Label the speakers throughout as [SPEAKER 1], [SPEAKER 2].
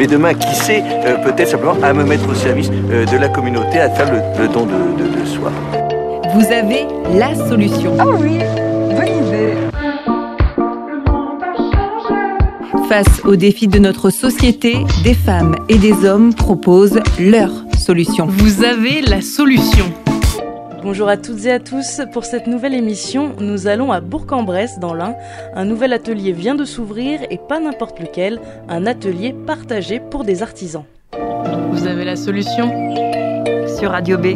[SPEAKER 1] mais demain, qui sait, peut-être simplement à me mettre au service de la communauté, à faire le don de soi.
[SPEAKER 2] Vous avez la solution.
[SPEAKER 3] Ah oui, bonne idée.
[SPEAKER 2] Face aux défis de notre société, des femmes et des hommes proposent leur solution.
[SPEAKER 4] Vous avez la solution.
[SPEAKER 5] Bonjour à toutes et à tous. Pour cette nouvelle émission, nous allons à Bourg-en-Bresse dans l'Ain. Un nouvel atelier vient de s'ouvrir et pas n'importe lequel, un atelier partagé pour des artisans.
[SPEAKER 4] Vous avez la solution
[SPEAKER 2] Sur Radio B.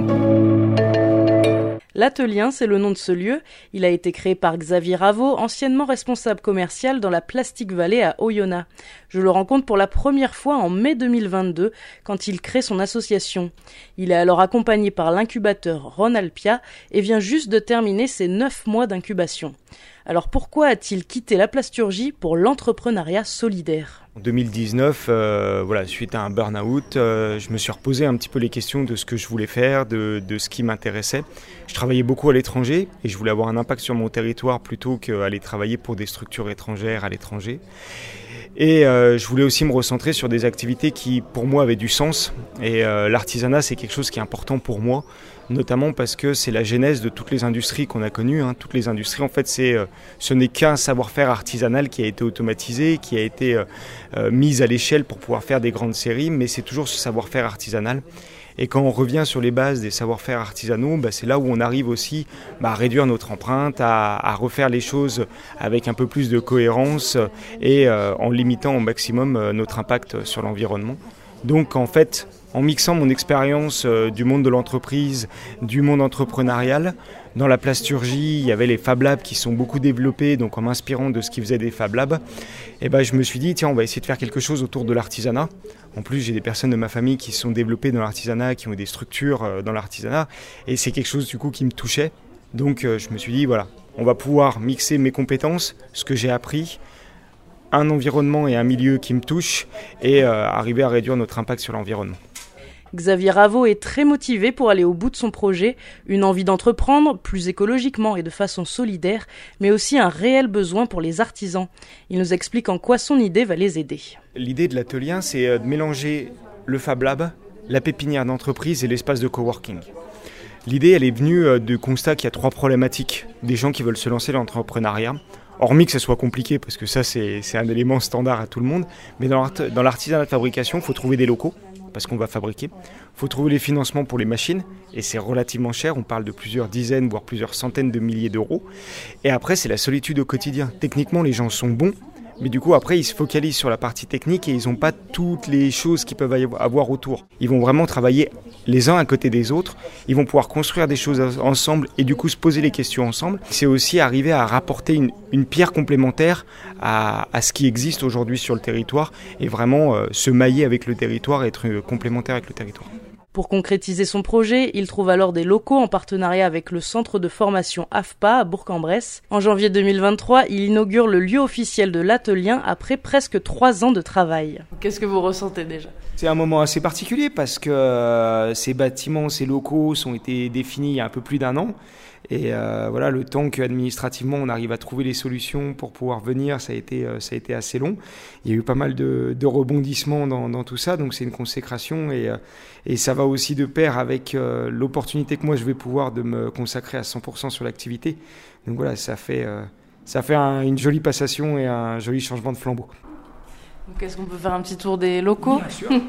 [SPEAKER 5] L'Atelier, c'est le nom de ce lieu. Il a été créé par Xavier Raveau, anciennement responsable commercial dans la Plastic Valley à Oyonnax. Je le rencontre pour la première fois en mai 2022, quand il crée son association. Il est alors accompagné par l'incubateur Ron Alpia et vient juste de terminer ses 9 mois d'incubation. Alors pourquoi a-t-il quitté la plasturgie pour l'entrepreneuriat solidaire ?
[SPEAKER 6] En 2019, suite à un burn-out, je me suis reposé un petit peu les questions de ce que je voulais faire, de ce qui m'intéressait. Je travaillais beaucoup à l'étranger et je voulais avoir un impact sur mon territoire plutôt qu'aller travailler pour des structures étrangères à l'étranger. Et je voulais aussi me recentrer sur des activités qui, pour moi, avaient du sens. Et l'artisanat, c'est quelque chose qui est important pour moi, notamment parce que c'est la genèse de toutes les industries qu'on a connues. Toutes les industries, en fait, ce n'est qu'un savoir-faire artisanal qui a été automatisé, qui a été mis à l'échelle pour pouvoir faire des grandes séries, mais c'est toujours ce savoir-faire artisanal. Et quand on revient sur les bases des savoir-faire artisanaux, c'est là où on arrive aussi à réduire notre empreinte, à refaire les choses avec un peu plus de cohérence et en limitant au maximum notre impact sur l'environnement. Donc en fait, en mixant mon expérience du monde de l'entreprise, du monde entrepreneurial, dans la plasturgie, il y avait les Fab Labs qui sont beaucoup développés, donc en m'inspirant de ce qui faisait des Fab Labs, je me suis dit, tiens, on va essayer de faire quelque chose autour de l'artisanat. En plus, j'ai des personnes de ma famille qui sont développées dans l'artisanat, qui ont des structures dans l'artisanat, et c'est quelque chose du coup qui me touchait. Donc je me suis dit, voilà, on va pouvoir mixer mes compétences, ce que j'ai appris, un environnement et un milieu qui me touchent, et arriver à réduire notre impact sur l'environnement.
[SPEAKER 5] Xavier Raveau est très motivé pour aller au bout de son projet, une envie d'entreprendre plus écologiquement et de façon solidaire, mais aussi un réel besoin pour les artisans. Il nous explique en quoi son idée va les aider.
[SPEAKER 6] L'idée de l'atelier, c'est de mélanger le Fab Lab, la pépinière d'entreprise et l'espace de coworking. L'idée, elle est venue du constat qu'il y a 3 problématiques. Des gens qui veulent se lancer dans l'entrepreneuriat, hormis que ça soit compliqué, parce que ça, c'est un élément standard à tout le monde, mais dans l'artisanat de fabrication, il faut trouver des locaux, parce qu'on va fabriquer. Il faut trouver les financements pour les machines, et c'est relativement cher, on parle de plusieurs dizaines, voire plusieurs centaines de milliers d'euros. Et après, c'est la solitude au quotidien. Techniquement, les gens sont bons, mais du coup, après, ils se focalisent sur la partie technique et ils n'ont pas toutes les choses qu'ils peuvent avoir autour. Ils vont vraiment travailler les uns à côté des autres, ils vont pouvoir construire des choses ensemble et du coup se poser les questions ensemble. C'est aussi arriver à rapporter une pierre complémentaire à ce qui existe aujourd'hui sur le territoire et vraiment se mailler avec le territoire et être complémentaire avec le territoire.
[SPEAKER 5] Pour concrétiser son projet, il trouve alors des locaux en partenariat avec le centre de formation AFPA à Bourg-en-Bresse. En janvier 2023, il inaugure le lieu officiel de l'atelier après presque 3 ans de travail. Qu'est-ce que vous ressentez déjà ?
[SPEAKER 6] C'est un moment assez particulier parce que ces bâtiments, ces locaux ont été définis il y a un peu plus d'1 an. Et le temps qu'administrativement on arrive à trouver les solutions pour pouvoir venir, ça a été assez long. Il y a eu pas mal de rebondissements dans tout ça, donc c'est une consécration et ça va aussi de pair avec l'opportunité que moi je vais pouvoir de me consacrer à 100% sur l'activité. Donc voilà, ça fait une jolie passation et un joli changement de flambeau.
[SPEAKER 5] Donc est-ce qu'on peut faire un petit tour des locaux ?
[SPEAKER 6] Bien sûr.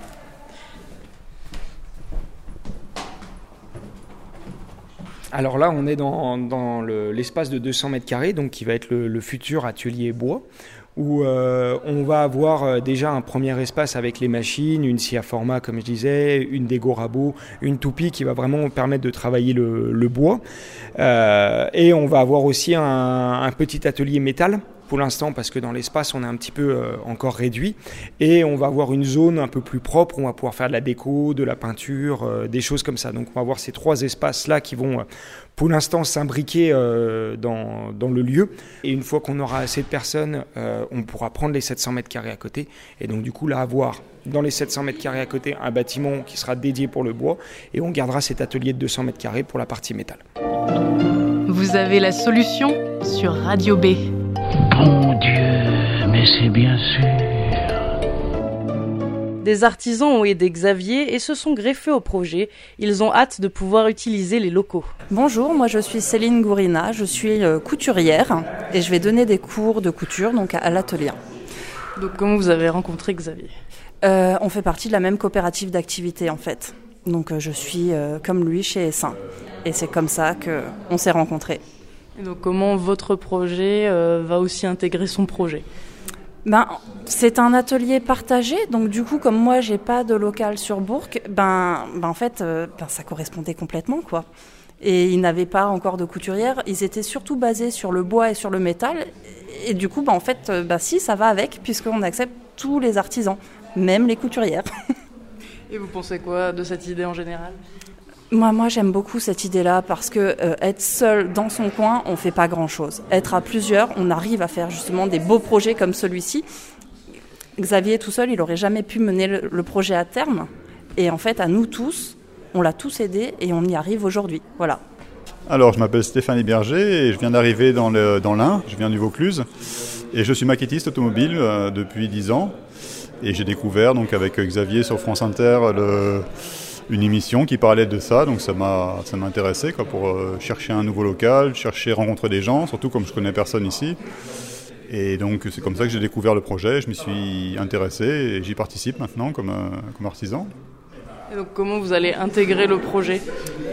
[SPEAKER 6] Alors là, on est dans l'espace de 200 mètres carrés, donc qui va être le futur atelier bois, où on va avoir déjà un premier espace avec les machines, une scie à format, comme je disais, une dégo rabot, une toupie qui va vraiment permettre de travailler le bois. Et on va avoir aussi un petit atelier métal, pour l'instant, parce que dans l'espace, on est un petit peu encore réduit. Et on va avoir une zone un peu plus propre où on va pouvoir faire de la déco, de la peinture, des choses comme ça. Donc on va avoir ces 3 espaces-là qui vont, pour l'instant, s'imbriquer dans le lieu. Et une fois qu'on aura assez de personnes, on pourra prendre les 700 mètres carrés à côté. Et donc du coup, là, avoir dans les 700 mètres carrés à côté un bâtiment qui sera dédié pour le bois. Et on gardera cet atelier de 200 mètres carrés pour la partie métal.
[SPEAKER 4] Vous avez la solution sur Radio B.
[SPEAKER 7] Bon Dieu, mais c'est bien sûr.
[SPEAKER 5] Des artisans ont aidé Xavier et se sont greffés au projet. Ils ont hâte de pouvoir utiliser les locaux.
[SPEAKER 7] Bonjour, moi je suis Céline Gourina, je suis couturière et je vais donner des cours de couture donc à l'atelier.
[SPEAKER 5] Donc comment vous avez rencontré Xavier ?
[SPEAKER 7] On fait partie de la même coopérative d'activité en fait. Donc je suis comme lui chez Essin et c'est comme ça qu'on s'est rencontrés.
[SPEAKER 5] Et donc comment votre projet va aussi intégrer son projet ?
[SPEAKER 7] C'est un atelier partagé, donc du coup comme moi j'ai pas de local sur Bourg, en fait ça correspondait complètement quoi. Et ils n'avaient pas encore de couturière, ils étaient surtout basés sur le bois et sur le métal. Et du coup si ça va avec puisqu'on accepte tous les artisans, même les couturières.
[SPEAKER 5] Et vous pensez quoi de cette idée en général ?
[SPEAKER 7] Moi, j'aime beaucoup cette idée-là parce que être seul dans son coin, on fait pas grand-chose. Être à plusieurs, on arrive à faire justement des beaux projets comme celui-ci. Xavier tout seul, il aurait jamais pu mener le projet à terme. Et en fait, à nous tous, on l'a tous aidé et on y arrive aujourd'hui. Voilà.
[SPEAKER 8] Alors, je m'appelle Stéphanie Berger et je viens d'arriver dans l'Ain. Je viens du Vaucluse et je suis maquettiste automobile depuis 10 ans. Et j'ai découvert donc avec Xavier sur France Inter une émission qui parlait de ça, donc ça m'a intéressé quoi, pour chercher un nouveau local, rencontrer des gens, surtout comme je connais personne ici. Et donc c'est comme ça que j'ai découvert le projet, je m'y suis intéressé et j'y participe maintenant comme artisan.
[SPEAKER 5] Et donc comment vous allez intégrer le projet ?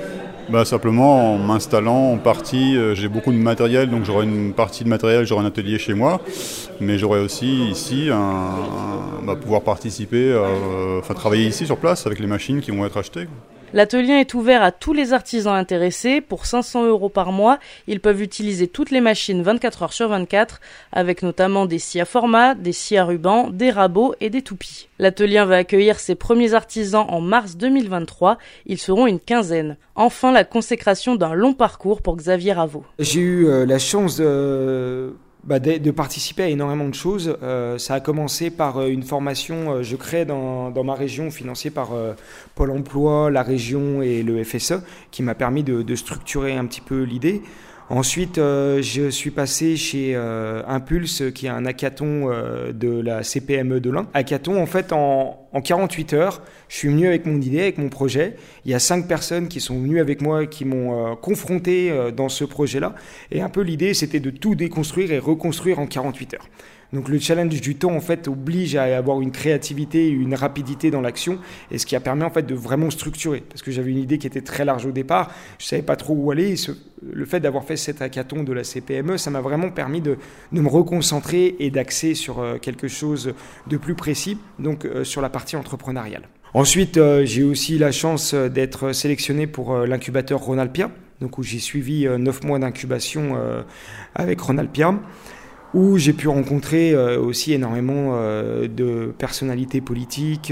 [SPEAKER 8] Simplement en m'installant en partie, j'ai beaucoup de matériel, donc j'aurai une partie de matériel, j'aurai un atelier chez moi, mais j'aurai aussi ici pouvoir participer, travailler ici sur place avec les machines qui vont être achetées.
[SPEAKER 5] L'atelier est ouvert à tous les artisans intéressés. Pour 500 € par mois, ils peuvent utiliser toutes les machines 24 heures sur 24, avec notamment des scies à format, des scies à ruban, des rabots et des toupies. L'atelier va accueillir ses premiers artisans en mars 2023. Ils seront une quinzaine. Enfin, la consécration d'un long parcours pour Xavier Raveau.
[SPEAKER 6] J'ai eu la chance de participer à énormément de choses. Ça a commencé par une formation je crée dans ma région, financée par Pôle emploi, la région et le FSE, qui m'a permis de structurer un petit peu l'idée. Ensuite, je suis passé chez Impulse, qui est un hackathon de la CPME de l'Ain. Hackathon, en fait, en 48 heures, je suis venu avec mon idée, avec mon projet. Il y a 5 personnes qui sont venues avec moi et qui m'ont confronté dans ce projet-là. Et un peu l'idée, c'était de tout déconstruire et reconstruire en 48 heures. Donc le challenge du temps en fait oblige à avoir une créativité et une rapidité dans l'action, et ce qui a permis en fait de vraiment structurer, parce que j'avais une idée qui était très large au départ, je savais pas trop où aller. Le fait d'avoir fait cet hackathon de la CPME, ça m'a vraiment permis de me reconcentrer et d'axer sur quelque chose de plus précis, donc sur la partie entrepreneuriale. Ensuite, j'ai aussi la chance d'être sélectionné pour l'incubateur Ronalpia, donc où j'ai suivi 9 mois d'incubation avec Ronalpia, où j'ai pu rencontrer aussi énormément de personnalités politiques,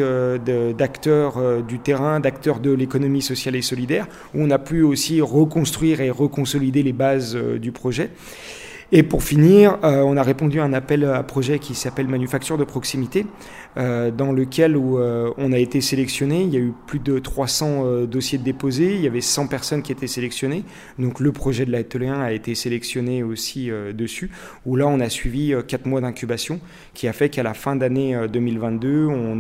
[SPEAKER 6] d'acteurs du terrain, d'acteurs de l'économie sociale et solidaire, où on a pu aussi reconstruire et reconsolider les bases du projet. Et pour finir, on a répondu à un appel à projet qui s'appelle Manufacture de proximité, dans lequel on a été sélectionné. Il y a eu plus de 300 dossiers déposés, il y avait 100 personnes qui étaient sélectionnées. Donc le projet de l'atelier 1 a été sélectionné aussi dessus, où là on a suivi 4 mois d'incubation, qui a fait qu'à la fin d'année 2022, on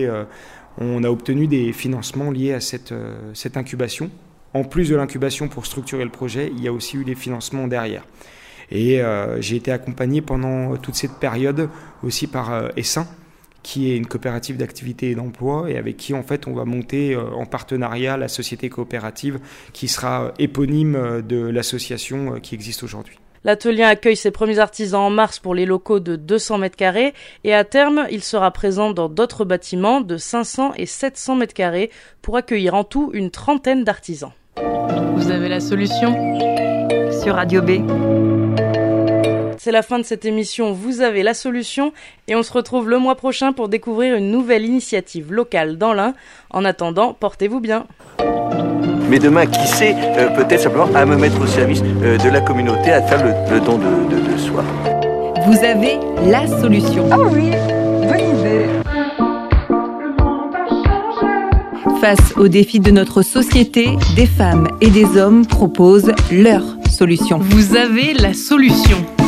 [SPEAKER 6] a obtenu des financements liés à cette incubation. En plus de l'incubation pour structurer le projet, il y a aussi eu les financements derrière. Et j'ai été accompagné pendant toute cette période aussi par Essin, qui est une coopérative d'activité et d'emploi, et avec qui en fait on va monter en partenariat la société coopérative qui sera éponyme de l'association qui existe aujourd'hui.
[SPEAKER 5] L'atelier accueille ses premiers artisans en mars pour les locaux de 200 m² et à terme, il sera présent dans d'autres bâtiments de 500 et 700 m² pour accueillir en tout une trentaine d'artisans.
[SPEAKER 4] Vous avez la solution
[SPEAKER 2] sur Radio B.
[SPEAKER 5] C'est la fin de cette émission Vous avez la solution et on se retrouve le mois prochain pour découvrir une nouvelle initiative locale dans l'Ain. En attendant, portez-vous bien.
[SPEAKER 1] Mais demain, qui sait, peut-être simplement à me mettre au service de la communauté, à faire le don de soi.
[SPEAKER 2] Vous avez la solution.
[SPEAKER 3] Ah oui, bonne idée.
[SPEAKER 2] Face aux défis de notre société, des femmes et des hommes proposent leur solution.
[SPEAKER 4] Vous avez la solution.